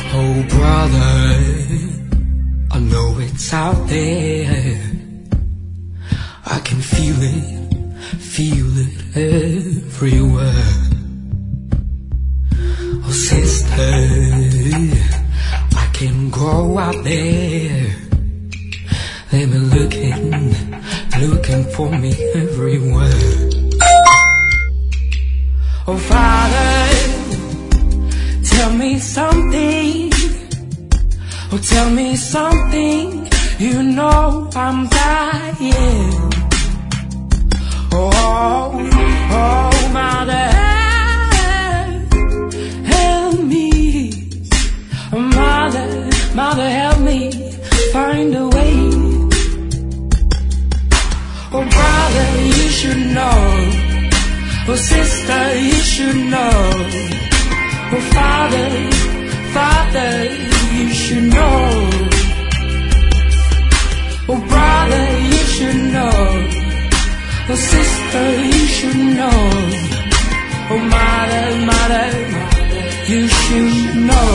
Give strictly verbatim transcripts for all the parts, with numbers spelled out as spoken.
Oh brother, I know it's out there. I can feel it, feel it everywhere. Oh sister, I can go out there. They've been looking, looking for me everywhere. Oh Father, tell me something. Oh tell me something. You know I'm dying. Oh, oh Mother, help me. Mother, Mother, help me find a way. Oh brother, you should know. Oh sister, you should know. Oh Father, Father, you should know. Oh brother, you should know. Oh sister, you should know. Oh mother, mother, you should know.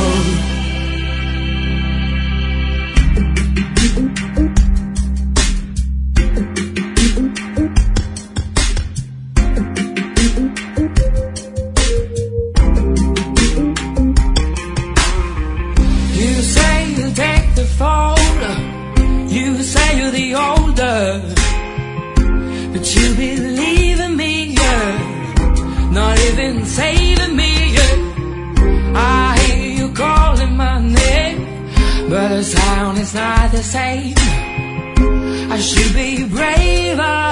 You say you're the older, but you believe in me, yeah. Not even saving me, yeah. I hear you calling my name, but the sound is not the same. I should be braver.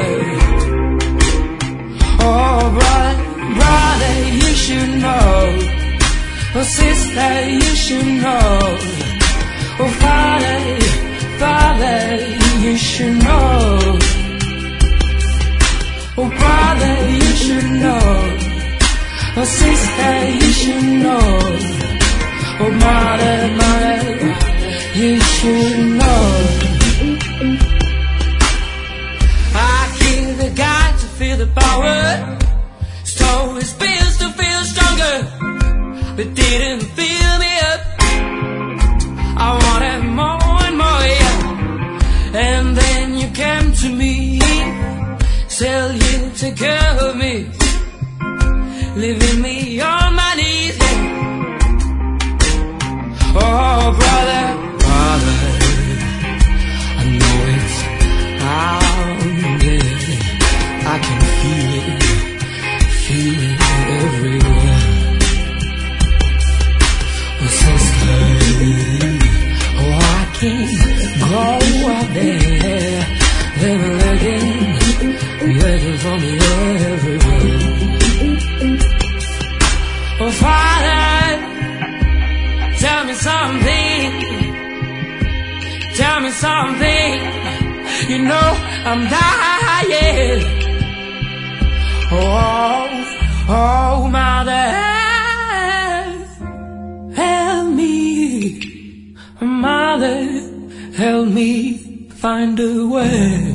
Oh brother, brother, you should know. Oh sister, you should know. Oh Father, Father, you should know. Oh brother, you should know. Oh sister, you should know. Oh mother, mother, you should know. I kill the guy to feel the power, stole his pills to feel stronger, but didn't fill me up. I wanted more and more, yeah. And then you came to me, tell you to care of me, leaving me on my knees, yeah. Oh brother, brother, I know it's out there. I can feel it, feel it everywhere. Oh sister, oh I can't go out there. They've been looking, looking for me everywhere. Oh Father, tell me something, tell me something. You know I'm dying. Oh, oh Mother, help me. Mother, help me find a way.